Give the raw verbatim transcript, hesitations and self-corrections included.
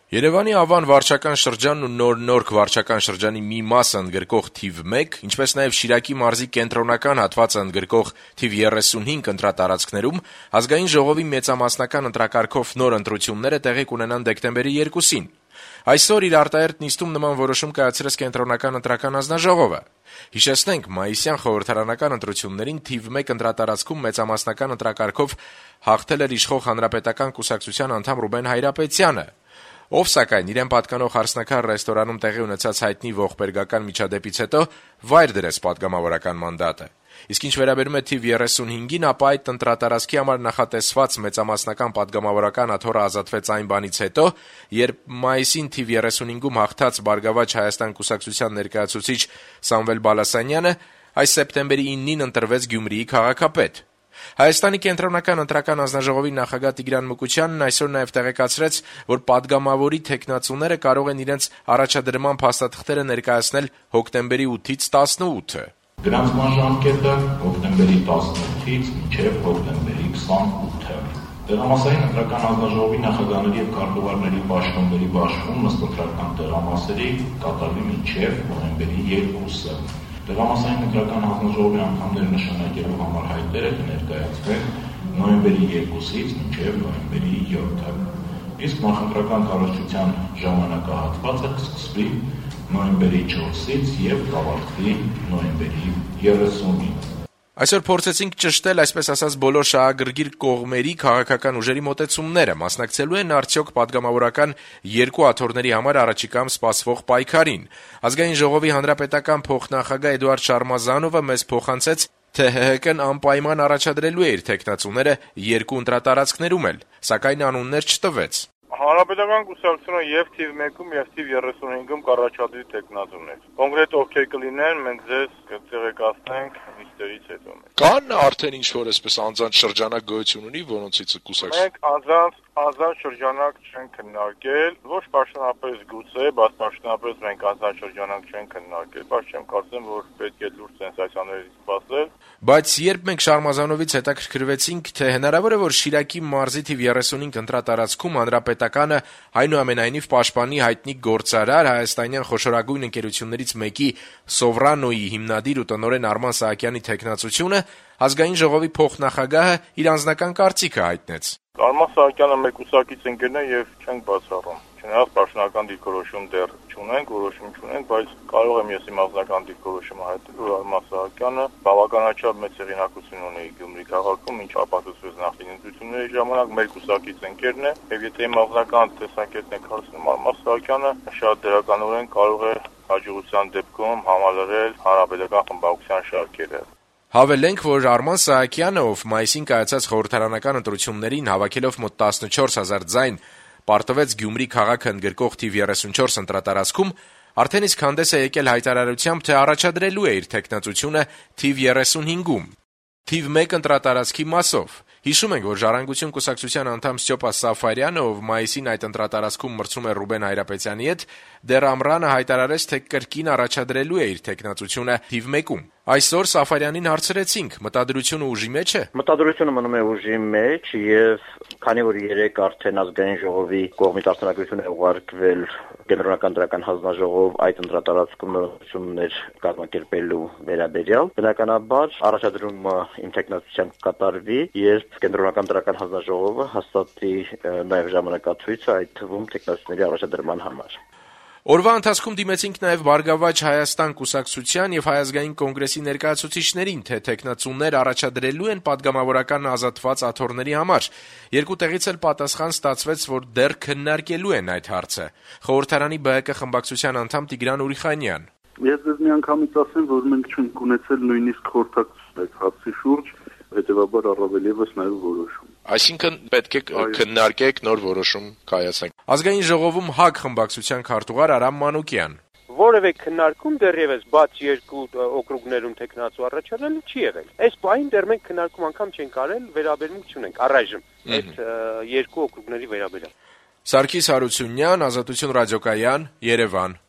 Երևանի Ավան վարչական շրջանն ու Նոր Նորք վարչական շրջանի մի մասը ընդգրկող թիվ մեկ, ինչպես նաև Շիրակի մարզի կենտրոնական հատվածը ընդգրկող թիվ երեսունհինգ ընտրատարածքներում Ազգային ժողովի մեծամասնական ընտրակարգով նոր ընտրությունները տեղի կունենան դեկտեմբերի երկուսին։ Այսօր իր արտահերթ նիստում նման որոշում կայացրեց Կենտրոնական ընտրական հանձնաժողովը։ Հիշեցնենք, մայիսյան խորհրդարանական ընտրություններին թիվ մեկ ընտրատարածքում մեծամասնական ընտրակարգով հաղթել էր իշխող Հանրապետական կուսակցության անդամ Ռուբեն Հայրապետյանը, ով սակայն իրեն պատկանող «Հարսնաքար» ռեստորանում տեղի ունեցած հայտնի ողբերգական միջադեպից հետո վայր դրեց պատգամավորական մանդատը։ Իսկ ինչ վերաբերում է թիվ երեսունհինգին, ապա այդ ընտրատարածքի համար նախատեսված մեծամասնական պատգամավորական աթոռը ազատվեց այն բանից հետո, երբ մայիսին թիվ երեսունհինգում հաղթած «Բարգավաճ Հայաստան» կուսակցության ներկայացուցիչ Սամվել Բալասանյանը այս սեպտեմբերի իննին ընտրվեց Գյումրիի քաղաքապետ։ Հայաստանի կենտրոնական ընտրական հանձնաժողովի նախագահ Տիգրան Մուկուչյանն այսօր նաև տեղեկացրեց, որ պատգամավորի թեկնածուները կարող են իրենց առաջադրման փաստաթղթերը ներկայացնել հոկտեմբերի ութից տասնութը։ Գրանցման ժամկետը հոկտեմբերի տասնութից մինչև հոկտեմբերի քսանութը։ Տեղամասային ընտրական հանձնաժողովի նախագահների եւ քարտուղարների պաշտոնների բաշխում ըստ տեղամասերի կատարվի մինչև նոյեմբերի երկուսը։ Տեղամասային ընտրական հանձնաժողովի անդամները նշանակելու համար հայտերը կներկայացվեն նոյեմբերի երկուսից մինչև նոյեմբերի յոթը։ Իսկ նախընտրական քարոզչության ժամանակահատվածը կսկսվի նոյեմբերի չորսից եւ կավարտվի նոյեմբերի երեսունին։ Այսօր փորձեցինք ճշտել, այսպես ասած, բոլոր շահագրգիռ կողմերի քաղաքական ուժերի մոտեցումները, մասնակցելու են արդյոք պատգամավորական երկու աթոռների համար առաջիկայում սպասվող պայքարին։ Ազգային ժողովի հանրապետական փոխնախագահ Էդուարդ Շարմազանովը մեզ փոխանցեց, թե Հ Հ Կն անպայման առաջադրելու է իր թեկնածուները երկու ընտրատարածքներում էլ, սակայն անուններ չտվեց։ Հանրապետական կուսակցությունը եւ թիվ մեկում եւ թիվ երեսունհինգում կառաջադրի տեխնազուներ։ Կոնկրետ ովքեր կլինեն, մենք ձեզ կտեղեկացնենք նիստերից հետո։ Կան արդեն ինչ-որ այսպես անձանց շրջանակ գոյություն ունի, որոնցից կուսակցություն։ Մենք անձանց անձանց շրջանակ չենք քննարկել, ոչ պաշտոնապես գուցե, բայց պաշտոնապես մենք անձանց շրջանակ չենք քննարկել, բայց չեմ կարծում, որ պետք է լուրջ սենսացիաներից սպասել։ Բայց երբ մենք Շարմազանովից հետաքրքրվեցինք, թե հնարավոր է, որ Շիրակի մարզի թիվ երեսունհինգ ընտրատարածքում հանրապետականը այնուամենայնիվ պաշտպանի հայտնի գործարար հայաստանյան խոշորագույն ընկերություններից մեկի Սովրանոյի հիմնադիր ու տնօրեն Արման Սահակյանի թեկնածությունը, Ազգային ժողովի փոխնախագահը իր անձնական կարծիքը հայտնեց։ Արման Սահակյանը մեր կուսակից ընկերն է եւ չենք բացառում։ Չնայած պաշտոնական դիրքորոշում դեռ չունենք, որոշում չունենք, բայց կարող եմ ես իմ անձնական դիրքորոշումը հայտնել, որ Արման Սահակյանը բավականաչափ մեծ հեղինակություն ունի Գյումրի քաղաքում, ինչ ապացուցվեց նախկին ընտրությունների ժամանակ, մեր կուսակից ընկերն է, եւ եթե իմ անձնական տեսակետն եք հարցնում, Արման Սահակյանը շատ դրականորեն կարող է հաջողության դեպքում համալրել հանրապետական խմբակցության շարքերը։ Հավելենք, որ Արման Սահակյանը, ով մայիսին կայացած խորհրդարանական ընտրություններին հավաքելով մոտ տասնչորս հազար ձայն, պարտվեց Գյումրի քաղաքը ընդգրկող թիվ երեսունչորս ընտրատարածքում, արդեն իսկ հանդես է եկել հայտարարությամբ, թե առաջադրելու է իր թեկնածությունը թիվ երեսունհինգում, թիվ մեկ ընտրատարածքի մասով։ Հիշում ենք, որ Ժառանգություն կուսակցության անդամ Ստյոպա Սաֆարյանը, ով մայիսին այդ ընտրատարածքում մրցում էր Ռուբեն Հայրապետյանի հետ, դեռ ամռանը հայտարարեց, թե կրկին առաջադրելու է իր թեկնածությունը թիվ մեկում։ Այսօր Սաֆարյանին հարցրեցինք, մտադրությունը ուժի մեջ է։ Մտադրությունը մնում է ուժի մեջ եւ քանի որ երեք արդեն Ազգային ժողովի կողմից արտոնագրություն է ուղարկվել Կենտրոնական ընտրական հանձնաժողով այդ ընտրատարածքում նորություններ կազմակերպելու վերաբերյալ, բնականաբար առաջադրումը իմ թեկնածությամբ կատարվի, երբ Կենտրոնական ընտրական հանձնաժողովը հաստատի նաեւ ժամանակացույցը այդ թվում թեկնածուների առաջադրման համար։ Օրվա ընթացքում դիմեցինք նաև Բարգավաճ Հայաստան կուսակցության եւ Հայ ազգային կոնգրեսի ներկայացուցիչներին, թե թեկնածուներ առաջադրելու են պատգամավորական ազատված աթոռների համար։ Երկու տեղից էլ պատասխան ստացվեց, որ դեռ քննարկելու են այդ հարցը։ Խորհրդարանի Բ Հ Կ խմբակցության անդամ Տիգրան Ուրիխանյան։ Ես ձեզ միանգամից ասեմ, որ մենք չենք ունեցել նույնիսկ խորհրդակցություն այդ հարցի շուրջ, հետեւաբար առավել եւս նաեւ որոշում։ Այսինքն պետք է քննարկեք, նոր որոշում կայացնեք։ Ազգային ժողովում Հ Ակ խմբակցության քարտուղար Արամ Մանուկյան։ Որևէ քննարկում դեռևս բաց երկու օկրուգներում տեխնացու առաջադրել չի եղել։ Այս բային դեռ մենք քննարկում անգամ չենք արել, վերաբերմունք չունենք առայժմ այդ երկու օկրուգների վերաբերյալ։ Սարգիս Հարությունյան, Ազատություն ռադիոկայան, Երևան։